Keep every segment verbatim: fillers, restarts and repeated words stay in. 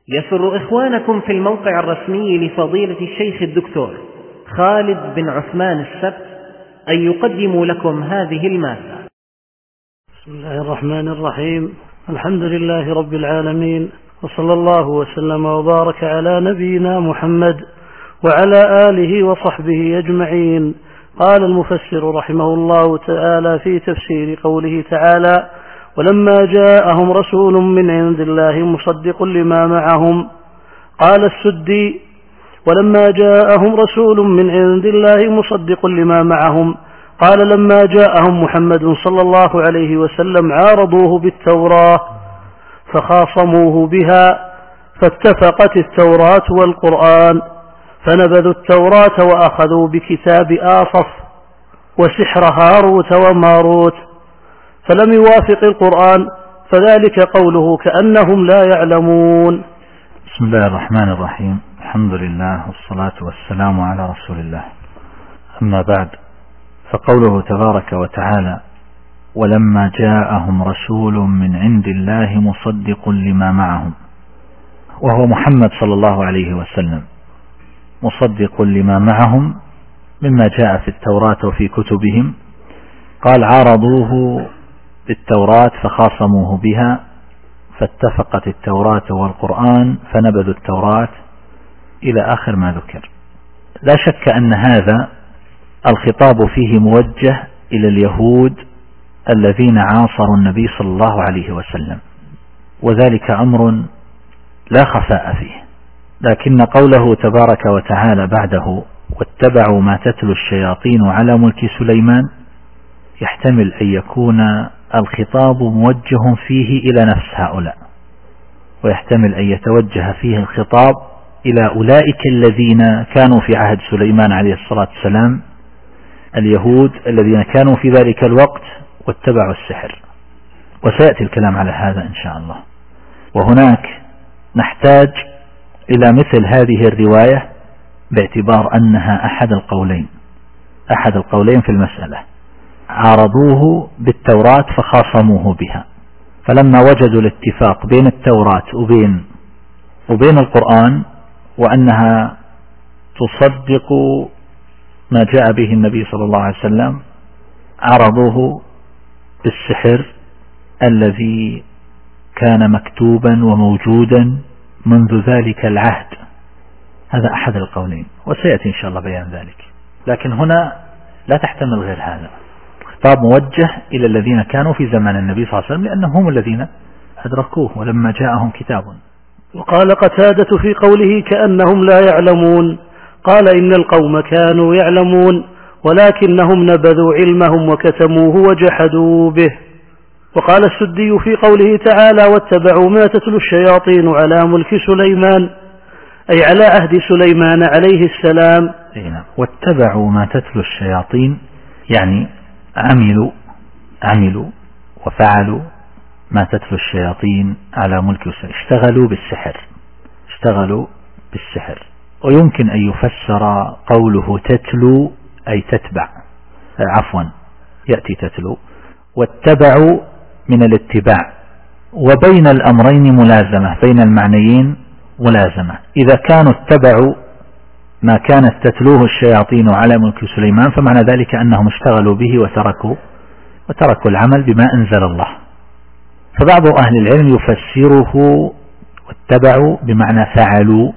يسر إخوانكم في الموقع الرسمي لفضيلة الشيخ الدكتور خالد بن عثمان السبت أن يقدموا لكم هذه المادة. بسم الله الرحمن الرحيم. الحمد لله رب العالمين، وصلى الله وسلم وبارك على نبينا محمد وعلى آله وصحبه أجمعين. قال المفسر رحمه الله تعالى في تفسير قوله تعالى: ولما جاءهم رسول من عند الله مصدق لما معهم. قال السدي: ولما جاءهم رسول من عند الله مصدق لما معهم. قال: لما جاءهم محمد صلى الله عليه وسلم عارضوه بالتوراة فخاصموه بها، فاتفقت التوراة والقرآن، فنبذوا التوراة وأخذوا بكتاب آصف وسحر هاروت وماروت، فلم يوافق القرآن، فذلك قوله كأنهم لا يعلمون. بسم الله الرحمن الرحيم. الحمد لله والصلاة والسلام على رسول الله. أما بعد، فقوله تبارك وتعالى: ولما جاءهم رسول من عند الله مصدق لما معهم، وهو محمد صلى الله عليه وسلم، مصدق لما معهم مما جاء في التوراة وفي كتبهم. قال: عارضوه بالتوراة فخاصموه بها، فاتفقت التوراة والقرآن فنبذوا التوراة، إلى آخر ما ذكر. لا شك أن هذا الخطاب فيه موجه إلى اليهود الذين عاصروا النبي صلى الله عليه وسلم، وذلك أمر لا خفاء فيه. لكن قوله تبارك وتعالى بعده: واتبعوا ما تتلو الشياطين على ملك سليمان، يحتمل أن يكون الخطاب موجه فيه إلى نفس هؤلاء، ويحتمل أن يتوجه فيه الخطاب إلى أولئك الذين كانوا في عهد سليمان عليه الصلاة والسلام، اليهود الذين كانوا في ذلك الوقت واتبعوا السحر. وسيأتي الكلام على هذا إن شاء الله. وهناك نحتاج إلى مثل هذه الرواية باعتبار أنها أحد القولين أحد القولين في المسألة. عارضوه بالتوراة فخاصموه بها، فلما وجدوا الاتفاق بين التوراة وبين وبين القرآن وأنها تصدق ما جاء به النبي صلى الله عليه وسلم، عرضوه بالسحر الذي كان مكتوبا وموجودا منذ ذلك العهد. هذا أحد القولين، وسيأتي إن شاء الله بيان ذلك. لكن هنا لا تحتمل غير هذا. خطاب موجه إلى الذين كانوا في زمن النبي صلى الله عليه وسلم، لأنهم هم الذين أدركوه ولما جاءهم كتاب. وقال قتادة في قوله كأنهم لا يعلمون: قال: إن القوم كانوا يعلمون ولكنهم نبذوا علمهم وكتموه وجحدوا به. وقال السدي في قوله تعالى: واتبعوا ما تتلو الشياطين على ملك سليمان، أي على عهد سليمان عليه السلام. واتبعوا ما تتلو الشياطين يعني عملوا عملوا وفعلوا ما تتلو الشياطين على ملك سليمان، اشتغلوا بالسحر اشتغلوا بالسحر. ويمكن أن يفسر قوله تتلو أي تتبع، عفوا يأتي تتلو، واتبعوا من الاتباع، وبين الأمرين ملازمة، بين المعنيين ملازمة. إذا كانوا اتبعوا ما كانت تتلوه الشياطين على ملك سليمان، فمعنى ذلك أنهم اشتغلوا به وتركوا وتركوا العمل بما أنزل الله. فبعض أهل العلم يفسره واتبعوا بمعنى فعلوا،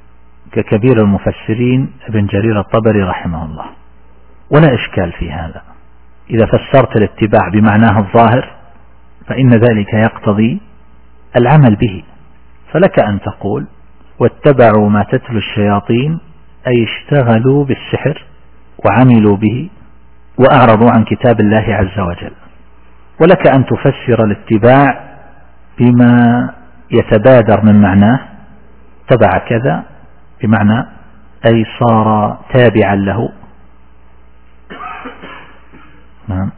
ككبير المفسرين ابن جرير الطبري رحمه الله، ولا إشكال في هذا. إذا فسرت الاتباع بمعناه الظاهر فإن ذلك يقتضي العمل به، فلك أن تقول: واتبعوا ما تتلو الشياطين، أي اشتغلوا بالسحر وعملوا به وأعرضوا عن كتاب الله عز وجل. ولك أن تفسر الاتباع بما يتبادر من معناه، تبع كذا بمعنى أي صار تابعا له، نعم،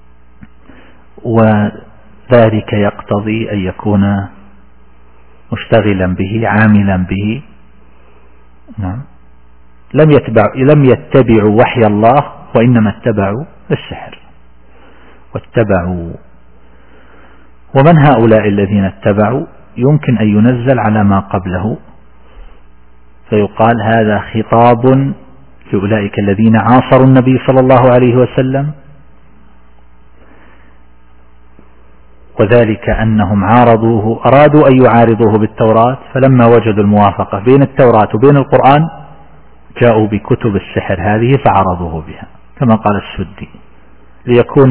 وذلك يقتضي أن يكون مشتغلا به عاملا به، نعم. لم يتبع لم يتبعوا وحي الله، وإنما اتبعوا السحر واتبعوا. ومن هؤلاء الذين اتبعوا؟ يمكن أن ينزل على ما قبله، فيقال هذا خطاب لأولئك الذين عاصروا النبي صلى الله عليه وسلم، وذلك أنهم عارضوه، أرادوا أن يعارضوه بالتوراة، فلما وجدوا الموافقة بين التوراة وبين القرآن جاءوا بكتب السحر هذه فعرضوه بها، كما قال السدي، ليكون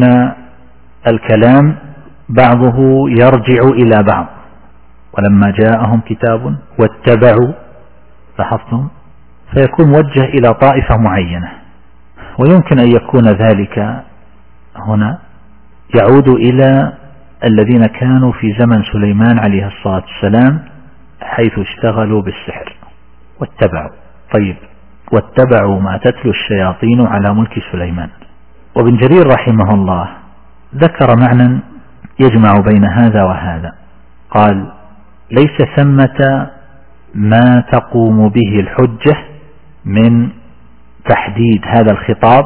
الكلام بعضه يرجع إلى بعض. ولما جاءهم كتاب واتبعوا، لاحظتم، فيكون موجه إلى طائفة معينة. ويمكن أن يكون ذلك هنا يعود إلى الذين كانوا في زمن سليمان عليه الصلاة والسلام، حيث اشتغلوا بالسحر واتبعوا. طيب، واتبعوا ما تتلو الشياطين على ملك سليمان. وابن جرير رحمه الله ذكر معنى يجمع بين هذا وهذا، قال: ليس ثمة ما تقوم به الحجة من تحديد هذا الخطاب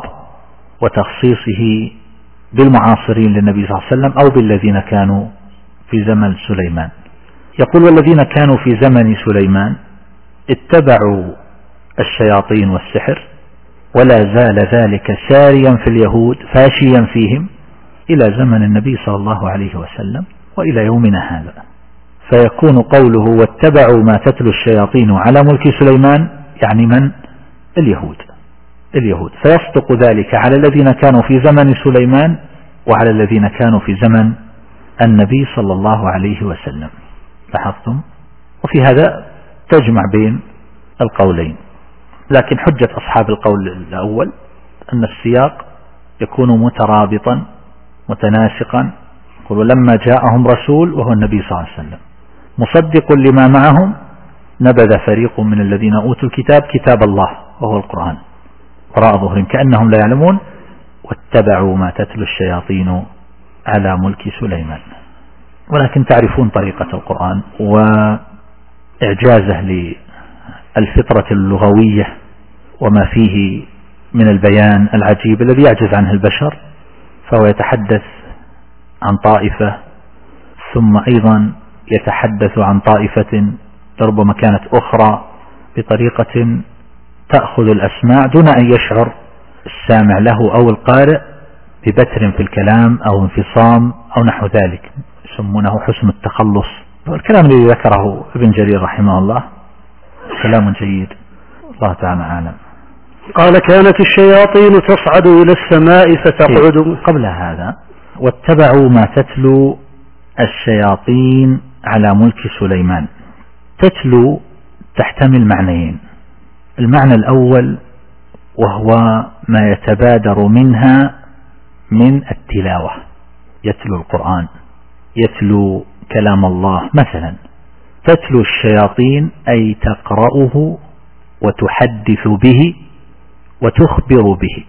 وتخصيصه بالمعاصرين للنبي صلى الله عليه وسلم أو بالذين كانوا في زمن سليمان. يقول: والذين كانوا في زمن سليمان اتبعوا الشياطين والسحر، ولا زال ذلك ساريا في اليهود فاشيا فيهم إلى زمن النبي صلى الله عليه وسلم وإلى يومنا هذا. فيكون قوله واتبعوا ما تتلو الشياطين على ملك سليمان يعني من؟ اليهود اليهود فيصدق ذلك على الذين كانوا في زمن سليمان وعلى الذين كانوا في زمن النبي صلى الله عليه وسلم. لاحظتم؟ وفي هذا تجمع بين القولين. لكن حجة أصحاب القول الأول أن السياق يكون مترابطا متناسقا. يقول: لما جاءهم رسول، وهو النبي صلى الله عليه وسلم، مصدق لما معهم، نبذ فريق من الذين أوتوا الكتاب كتاب الله وهو القرآن وراء ظهرهم كأنهم لا يعلمون، واتبعوا ما تتلو الشياطين على ملك سليمان. ولكن تعرفون طريقة القرآن وإعجازه للفطرة اللغوية وما فيه من البيان العجيب الذي يعجز عنه البشر، فهو يتحدث عن طائفة ثم أيضا يتحدث عن طائفة ربما كانت أخرى بطريقة تأخذ الأسماع دون أن يشعر السامع له أو القارئ ببتر في الكلام أو انفصام أو نحو ذلك، يسمونه حسن التخلص. والكلام الذي ذكره ابن جرير رحمه الله كلام جيد، الله تعالى أعلم. قال: كانت الشياطين تصعد إلى السماء فتقعد. قبل هذا: واتبعوا ما تتلو الشياطين على ملك سليمان. تتلو تحتمل معنيين. المعنى الأول وهو ما يتبادر منها من التلاوة، يتلو القرآن، يتلو كلام الله. مثلا تتلو الشياطين أي تقرأه وتحدث به وتخبر به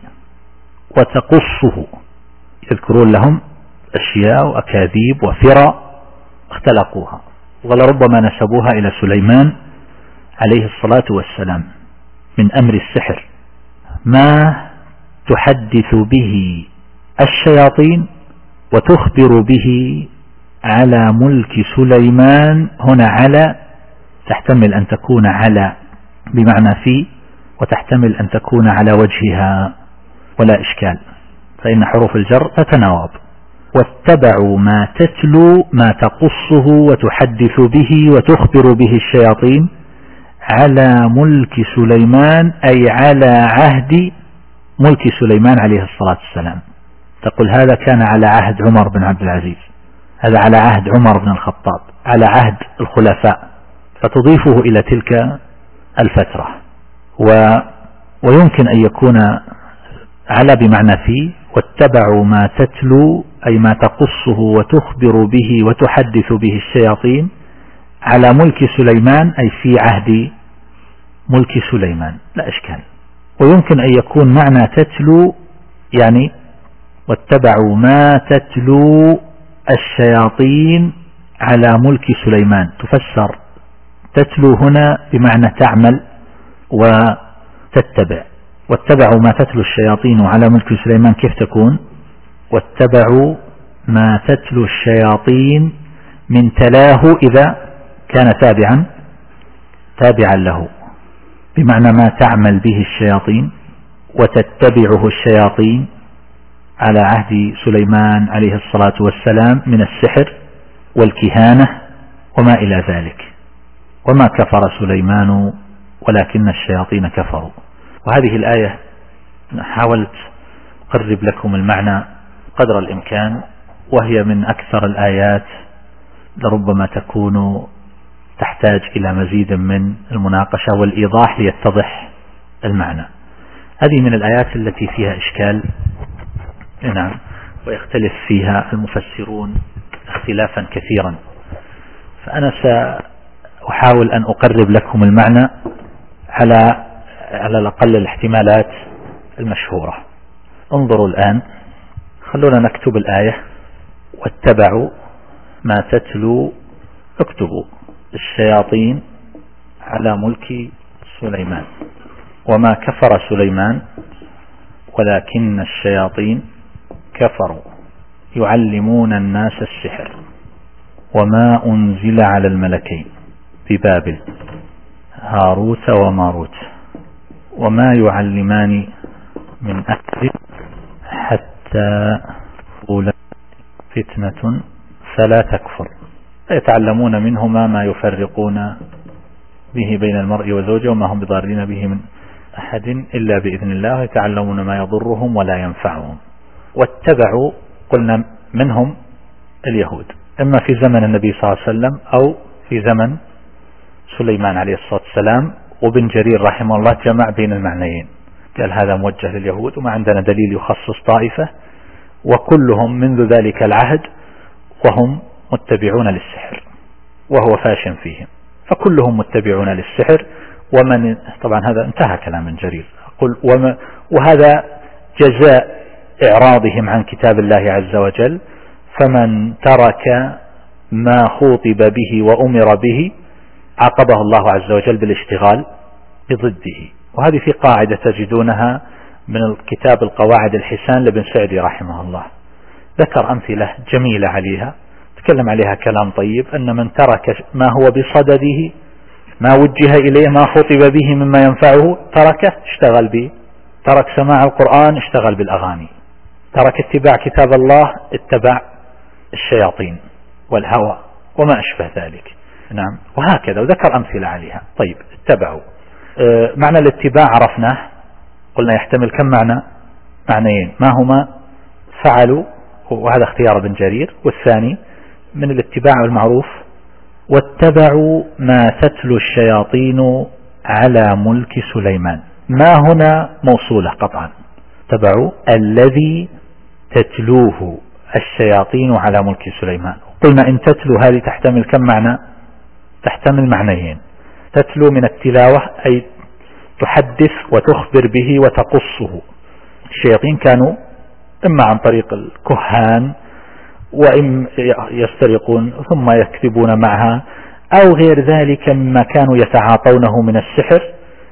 وتقصه، يذكرون لهم أشياء وأكاذيب وفرى اختلقوها ولربما نسبوها إلى سليمان عليه الصلاة والسلام من أمر السحر. ما تحدث به الشياطين وتخبر به على ملك سليمان. هنا على تحتمل أن تكون على بمعنى في، وتحتمل أن تكون على وجهها ولا إشكال، فإن حروف الجر تتناوب. واتبعوا ما تتلو ما تقصه وتحدث به وتخبر به الشياطين على ملك سليمان أي على عهد ملك سليمان عليه الصلاة والسلام. تقول هذا كان على عهد عمر بن عبد العزيز، هذا على عهد عمر بن الخطاب، على عهد الخلفاء، فتضيفه إلى تلك الفترة. و ويمكن أن يكون على بمعنى في، واتبعوا ما تتلو أي ما تقصه وتخبر به وتحدث به الشياطين على ملك سليمان أي في عهد ملك سليمان، لا إشكال. ويمكن أن يكون معنى تتلو يعني واتبعوا ما تتلو الشياطين على ملك سليمان، تفسر تتلو هنا بمعنى تعمل وتتبع. واتبعوا ما تتلو الشياطين على ملك سليمان كيف تكون؟ واتبعوا ما تتلو الشياطين من تلاه إذا كان تابعا تابعا له، بمعنى ما تعمل به الشياطين وتتبعه الشياطين على عهد سليمان عليه الصلاة والسلام من السحر والكهانة وما إلى ذلك. وما كفر سليمان ولكن الشياطين كفروا. وهذه الآية حاولت أقرب لكم المعنى قدر الإمكان، وهي من أكثر الآيات لربما تكون تحتاج إلى مزيد من المناقشة والإيضاح ليتضح المعنى. هذه من الآيات التي فيها إشكال، نعم، ويختلف فيها المفسرون اختلافا كثيرا، فأنا سأحاول أن أقرب لكم المعنى على على الأقل الاحتمالات المشهورة. انظروا الآن، خلونا نكتب الآية: واتبعوا ما تتلو، اكتبوا الشياطين على ملك سليمان، وما كفر سليمان ولكن الشياطين كفروا يعلمون الناس السحر وما أنزل على الملكين ببابل هاروت وماروت وما يعلمان من أحد حتى تقول فتنة فلا تكفر، يتعلمون منهما ما يفرقون به بين المرء وزوجه وما هم بضارين به من أحد إلا بإذن الله، يتعلمون ما يضرهم ولا ينفعهم. واتبعوا قلنا منهم اليهود، إما في زمن النبي صلى الله عليه وسلم أو في زمن سليمان عليه الصلاة والسلام. وابن جرير رحمه الله جمع بين المعنيين، قال هذا موجه لليهود وما عندنا دليل يخصص طائفة، وكلهم منذ ذلك العهد وهم متبعون للسحر وهو فاشن فيهم، فكلهم متبعون للسحر. ومن طبعا هذا انتهى كلام ابن جرير، قل وما وهذا جزاء إعراضهم عن كتاب الله عز وجل، فمن ترك ما خوطب به وأمر به عاقبه الله عز وجل بالاشتغال بضده. وهذه في قاعدة تجدونها من الكتاب القواعد الحسان لابن سعدي رحمه الله، ذكر أمثلة جميلة عليها، تكلم عليها كلام طيب، أن من ترك ما هو بصدده، ما وجه إليه، ما خطب به مما ينفعه تركه، اشتغل به. ترك سماع القرآن اشتغل بالأغاني، ترك اتباع كتاب الله اتبع الشياطين والهوى وما أشبه ذلك، نعم، وهكذا، وذكر أمثلة عليها. طيب، اتبعوا، اه معنى الاتباع عرفناه، قلنا يحتمل كم معنى؟ معنيين، ما هما؟ فعلوا، وهذا اختيار ابن جرير، والثاني من الاتباع المعروف واتبعوا ما تتلو الشياطين على ملك سليمان. ما هنا موصولة قطعا، اتبعوا الذي تتلوه الشياطين على ملك سليمان. قلنا إن تتلو هذه تحتمل كم معنى؟ تحتمل معنيين. تتلو من التلاوة أي تحدث وتخبر به وتقصه. الشياطين كانوا إما عن طريق الكهان وإما يسترقون ثم يكذبون معها، أو غير ذلك مما كانوا يتعاطونه من السحر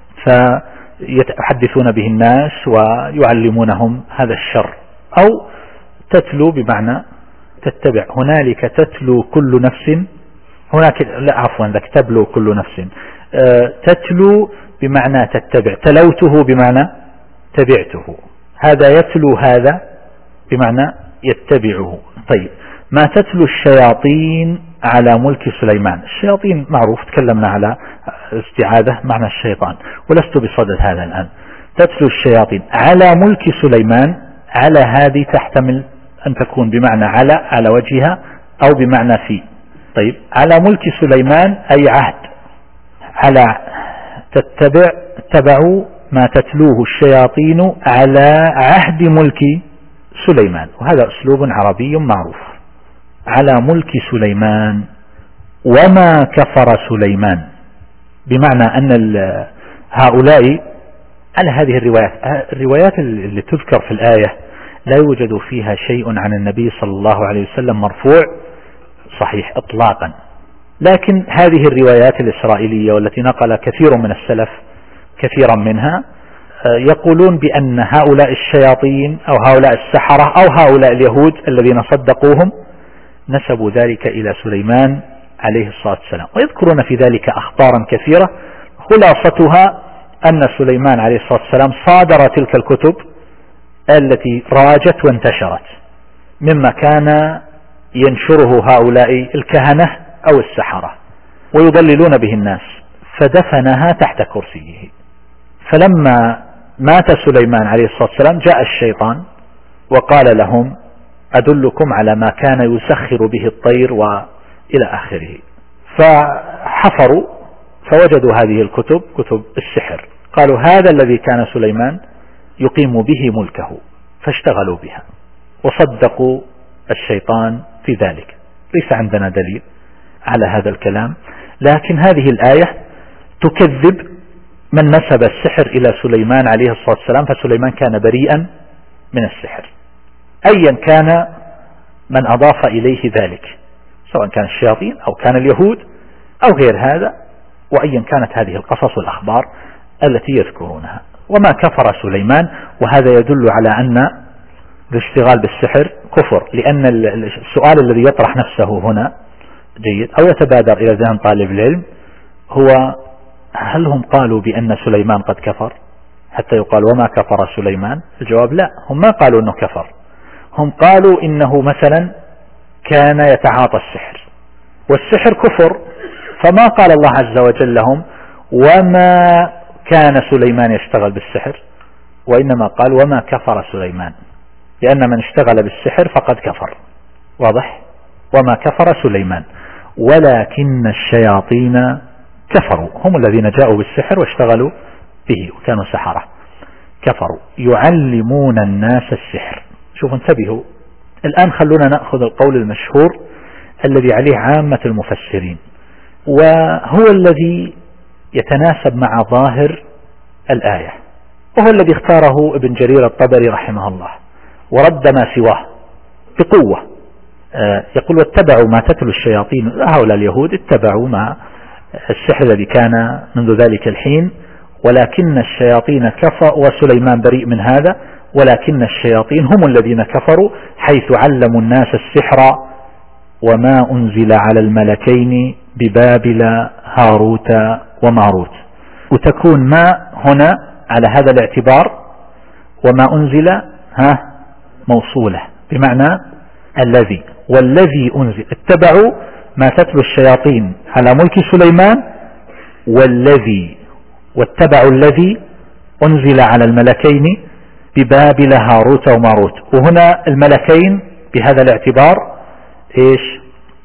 فيحدثون به الناس ويعلمونهم هذا الشر. أو تتلو بمعنى تتبع، هنالك تتلو كل نفس، هناك لا عفوا ذاك تبلو كل نفس، أه تتلو بمعنى تتبع، تلوته بمعنى تبعته، هذا يتلو هذا بمعنى يتبعه. طيب، ما تتلو الشياطين على ملك سليمان. الشياطين معروف، تكلمنا على استعاذة معنى الشيطان، ولست بصدد هذا الآن. تتلو الشياطين على ملك سليمان، على هذه تحتمل أن تكون بمعنى على على وجهها أو بمعنى في. طيب، على ملك سليمان أي عهد، على تتبع، اتبعوا ما تتلوه الشياطين على عهد ملك سليمان، وهذا أسلوب عربي معروف، على ملك سليمان. وما كفر سليمان، بمعنى أن هؤلاء على هذه الروايات، الروايات اللي تذكر في الآية لا يوجد فيها شيء عن النبي صلى الله عليه وسلم مرفوع صحيح إطلاقا، لكن هذه الروايات الإسرائيلية والتي نقل كثير من السلف كثيرا منها يقولون بأن هؤلاء الشياطين أو هؤلاء السحرة أو هؤلاء اليهود الذين صدقوهم نسبوا ذلك إلى سليمان عليه الصلاة والسلام، ويذكرون في ذلك أخبارا كثيرة خلاصتها أن سليمان عليه الصلاة والسلام صادر تلك الكتب التي راجت وانتشرت مما كان ينشره هؤلاء الكهنة أو السحرة ويضللون به الناس، فدفنها تحت كرسيه. فلما مات سليمان عليه الصلاة والسلام جاء الشيطان وقال لهم أدلكم على ما كان يسخر به الطير وإلى آخره، فحفروا فوجدوا هذه الكتب كتب السحر، قالوا هذا الذي كان سليمان يقيم به ملكه، فاشتغلوا بها وصدقوا الشيطان في ذلك. ليس عندنا دليل على هذا الكلام، لكن هذه الآية تكذب من نسب السحر إلى سليمان عليه الصلاة والسلام، فسليمان كان بريئا من السحر أيا كان من أضاف إليه ذلك، سواء كان الشياطين أو كان اليهود أو غير هذا، وأيا كانت هذه القصص والأخبار التي يذكرونها. وما كفر سليمان، وهذا يدل على أن الاشتغال بالسحر كفر، لأن السؤال الذي يطرح نفسه هنا جيد أو يتبادر إلى ذهن طالب العلم هو هل هم قالوا بأن سليمان قد كفر حتى يقال وما كفر سليمان؟ الجواب لا، هم ما قالوا أنه كفر، هم قالوا إنه مثلا كان يتعاطى السحر، والسحر كفر، فما قال الله عز وجل لهم وما كان سليمان يشتغل بالسحر، وإنما قال وما كفر سليمان، لأن من اشتغل بالسحر فقد كفر. واضح؟ وما كفر سليمان ولكن الشياطين كفروا، هم الذين جاءوا بالسحر واشتغلوا به وكانوا سحرة، كفروا يعلمون الناس السحر. شوفوا انتبهوا الآن، خلونا نأخذ القول المشهور الذي عليه عامة المفسرين، وهو الذي يتناسب مع ظاهر الآية، وهو الذي اختاره ابن جرير الطبري رحمه الله ورد ما سواه بقوة. آه يقول واتبعوا ما تتلو الشياطين، هؤلاء اليهود اتبعوا ما السحر الذي كان منذ ذلك الحين، ولكن الشياطين كفروا، وسليمان بريء من هذا، ولكن الشياطين هم الذين كفروا حيث علموا الناس السحر وما أنزل على الملكين ببابل هاروت وماروت. وتكون ما هنا على هذا الاعتبار، وما أنزل ها موصولة بمعنى الذي، والذي أنزل، اتبعوا ما تتلو الشياطين على ملك سليمان، والذي واتبعوا الذي أنزل على الملكين ببابل هاروت وماروت. وهنا الملكين بهذا الاعتبار ايش؟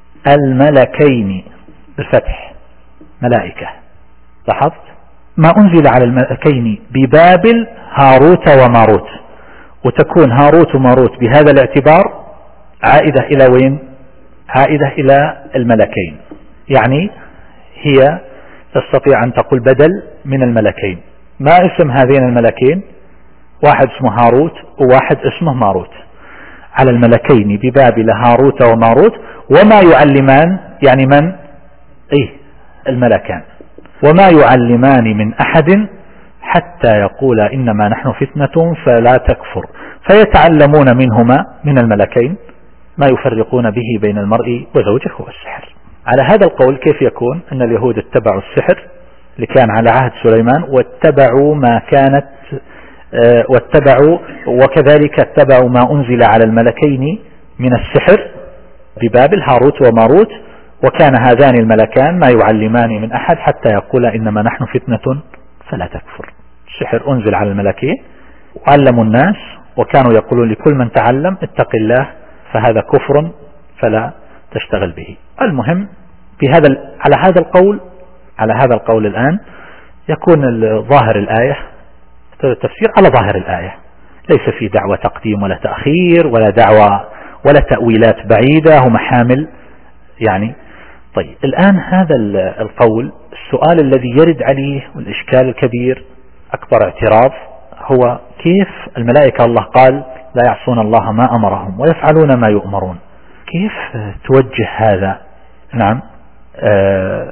الملكين بالفتح، ملائكة. لاحظت؟ ما أنزل على الملكين ببابل هاروت وماروت، وتكون هاروت وماروت بهذا الاعتبار عائدة إلى وين؟ عائدة إلى الملكين، يعني هي تستطيع أن تقول بدل من الملكين. ما اسم هذين الملكين؟ واحد اسمه هاروت وواحد اسمه ماروت، على الملكين ببابل هاروت وماروت، وما يعلمان يعني من؟ ايه الملكان، وما يعلمان من أحد حتى يقولا إنما نحن فتنة فلا تكفر، فيتعلمون منهما من الملكين ما يفرقون به بين المرء وزوجه والسحر. على هذا القول كيف يكون أن اليهود اتبعوا السحر اللي كان على عهد سليمان، واتبعوا ما كانت اه واتبعوا وكذلك اتبعوا ما أنزل على الملكين من السحر ببابل هاروت وماروت، وكان هذان الملكان ما يعلمان من أحد حتى يقول إنما نحن فتنة فلا تكفر. السحر أنزل على الملكين وعلموا الناس، وكانوا يقولون لكل من تعلم اتق الله فهذا كفر فلا تشتغل به. المهم في هذا على هذا القول على هذا القول الآن يكون ظاهر الآية التفسير على ظاهر الآية، ليس في دعوة تقديم ولا تأخير ولا دعوة ولا تأويلات بعيدة ومحامل يعني. طيب الآن هذا القول، السؤال الذي يرد عليه والإشكال الكبير أكبر اعتراض هو كيف الملائكة الله قال لا يعصون الله ما أمرهم ويفعلون ما يؤمرون، كيف توجه هذا؟ نعم آه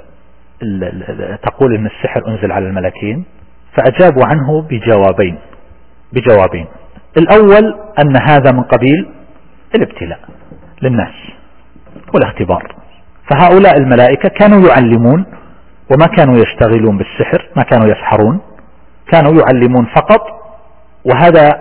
تقول إن السحر أنزل على الملكين، فأجابوا عنه بجوابين بجوابين الأول أن هذا من قبيل الابتلاء للناس والاختبار، فهؤلاء الملائكة كانوا يعلمون وما كانوا يشتغلون بالسحر، ما كانوا يسحرون، كانوا يعلمون فقط. وهذا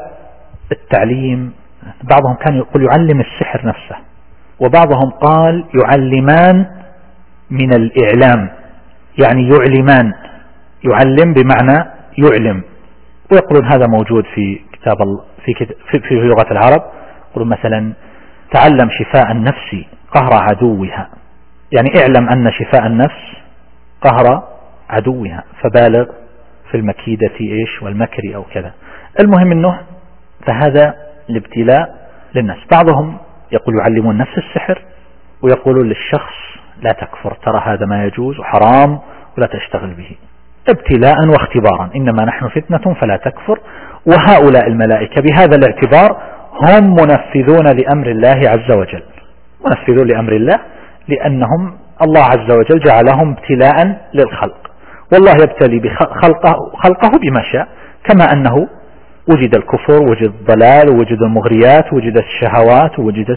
التعليم بعضهم كان يقول يعلم السحر نفسه، وبعضهم قال يعلمان من الإعلام، يعني يعلمان، يعلم بمعنى يعلم. ويقولون هذا موجود في كتاب في, كتاب في, في لغة العرب. يقولون مثلا تعلم شفاء النفس قهر عدوها، يعني اعلم أن شفاء النفس قهر عدوها، فبالغ في المكيدة إيش والمكر أو كذا. المهم أنه فهذا الابتلاء للناس. بعضهم يقول يعلمون نفس السحر ويقولون للشخص لا تكفر، ترى هذا ما يجوز وحرام ولا تشتغل به، ابتلاء واختبارا، إنما نحن فتنة فلا تكفر. وهؤلاء الملائكة بهذا الاعتبار هم منفذون لأمر الله عز وجل، منفذون لأمر الله، لأنهم الله عز وجل جعلهم ابتلاء للخلق، والله يبتلي بخلقه خلقه بما شاء، كما أنه وجد الكفر، وجد الضلال، ووجد المغريات، وجدت الشهوات، ووجدت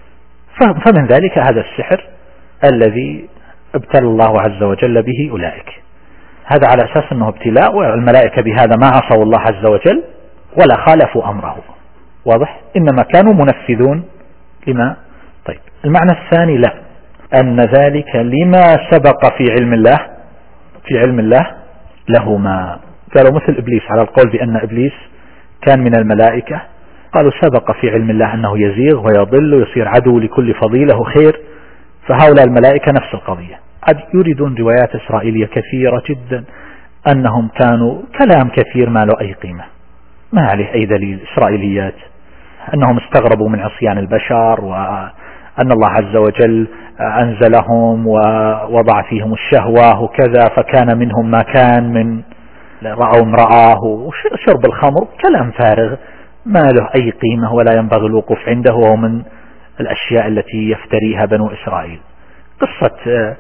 فمن ذلك هذا السحر الذي ابتلى الله عز وجل به أولئك. هذا على أساس أنه ابتلاء، والملائكة بهذا ما عصوا الله عز وجل ولا خالفوا أمره، واضح؟ إنما كانوا منفذون لما. طيب المعنى الثاني لا، أن ذلك لما سبق في علم الله، في علم الله له ما قالوا مثل إبليس، على القول بأن إبليس كان من الملائكة، قالوا سبق في علم الله أنه يزيغ ويضل ويصير عدو لكل فضيلة وخير. فهؤلاء الملائكة نفس القضية، قد يريدون روايات إسرائيلية كثيرة جدا أنهم كانوا كلام كثير ما له أي قيمة، ما عليه أي دليل. إسرائيليات أنهم استغربوا من عصيان البشر، وأن الله عز وجل أنزلهم ووضع فيهم الشهوة وكذا، فكان منهم ما كان من رأوا امرأة وشرب الخمر، كلام فارغ ما له أي قيمة ولا ينبغي الوقوف عنده، وهو من الأشياء التي يفتريها بنو إسرائيل. قصة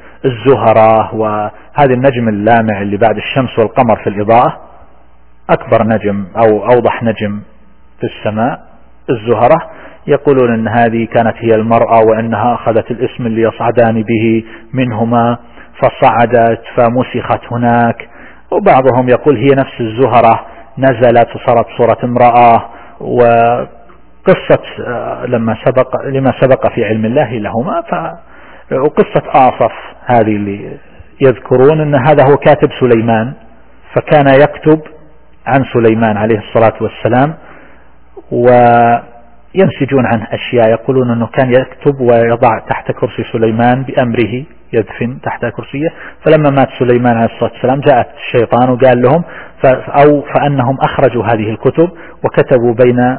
الزهرة وهذا النجم اللامع اللي بعد الشمس والقمر في الإضاءة، أكبر نجم أو أوضح نجم في السماء الزهرة، يقولون أن هذه كانت هي المرأة، وأنها أخذت الاسم اللي يصعدان به منهما فصعدت فمسخت هناك. وبعضهم يقول هي نفس الزهرة نزلت وصارت صورة امرأة. وقصة لما سبق لما سبق في علم الله لهما، ف وقصة آصف هذه اللي يذكرون أن هذا هو كاتب سليمان، فكان يكتب عن سليمان عليه الصلاة والسلام، وينسجون عنه أشياء، يقولون أنه كان يكتب ويضع تحت كرسي سليمان بأمره، يدفن تحت كرسيه. فلما مات سليمان عليه الصلاة والسلام جاءت الشيطان وقال لهم أو فأنهم أخرجوا هذه الكتب وكتبوا بين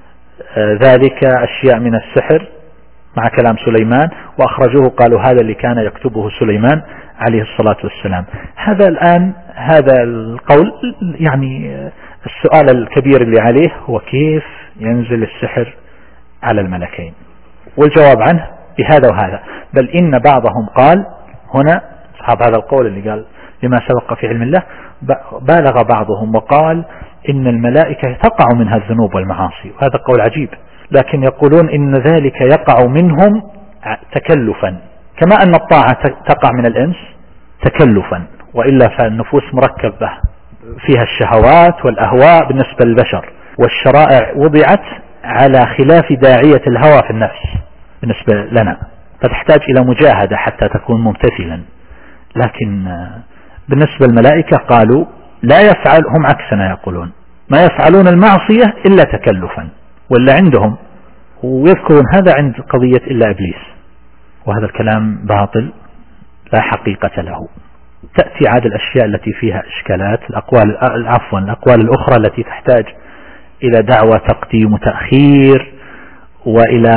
ذلك أشياء من السحر مع كلام سليمان، وأخرجوه قالوا هذا اللي كان يكتبه سليمان عليه الصلاة والسلام. هذا الآن هذا القول، يعني السؤال الكبير اللي عليه هو كيف ينزل السحر على الملكين، والجواب عنه بهذا وهذا. بل إن بعضهم قال هنا أصحاب هذا القول اللي قال لما سبق في علم الله، بالغ بعضهم وقال إن الملائكة تقع منها الذنوب والمعاصي، وهذا قول عجيب، لكن يقولون إن ذلك يقع منهم تكلفا، كما أن الطاعة تقع من الإنس تكلفا، وإلا فالنفوس مركبة فيها الشهوات والأهواء بالنسبة للبشر، والشرائع وضعت على خلاف داعية الهوى في النفس بالنسبة لنا، فتحتاج إلى مجاهدة حتى تكون ممتثلا. لكن بالنسبة للملائكة قالوا لا يفعل، هم عكسنا يقولون ما يفعلون المعصية إلا تكلفا، ولا عندهم ويذكرون هذا عند قضية إلا إبليس، وهذا الكلام باطل لا حقيقة له. تأتي عاد الأشياء التي فيها إشكالات، الأقوال عفوا الأقوال الأخرى التي تحتاج إلى دعوة تقديم وتأخير، وإلى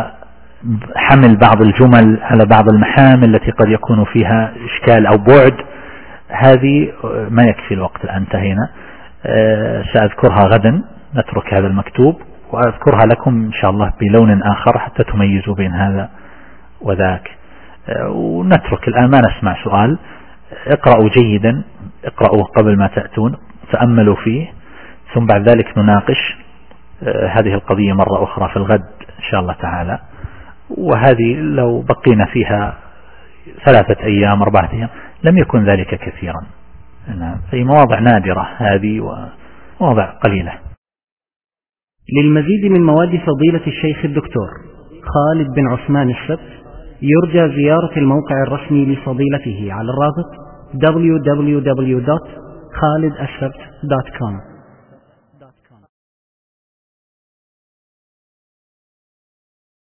حمل بعض الجمل على بعض المحامل التي قد يكون فيها إشكال أو بعد، هذه ما يكفي الوقت الآن انتهينا. أه سأذكرها غدا، نترك هذا المكتوب وأذكرها لكم إن شاء الله بلون آخر حتى تميزوا بين هذا وذاك. أه ونترك الآن ما نسمع سؤال، اقرأوا جيدا، اقرأوا قبل ما تأتون، تأملوا فيه، ثم بعد ذلك نناقش أه هذه القضية مرة أخرى في الغد إن شاء الله تعالى. وهذه لو بقينا فيها ثلاثة أيام أربعة أيام، لم يكن ذلك كثيرا. في مواضع نادرة هذه ومواضع قليلة. للمزيد من مواد فضيلة الشيخ الدكتور خالد بن عثمان السبت يرجى زيارة الموقع الرسمي لفضيلته على الرابط دبليو دبليو دبليو دوت خالد السبت دوت كوم.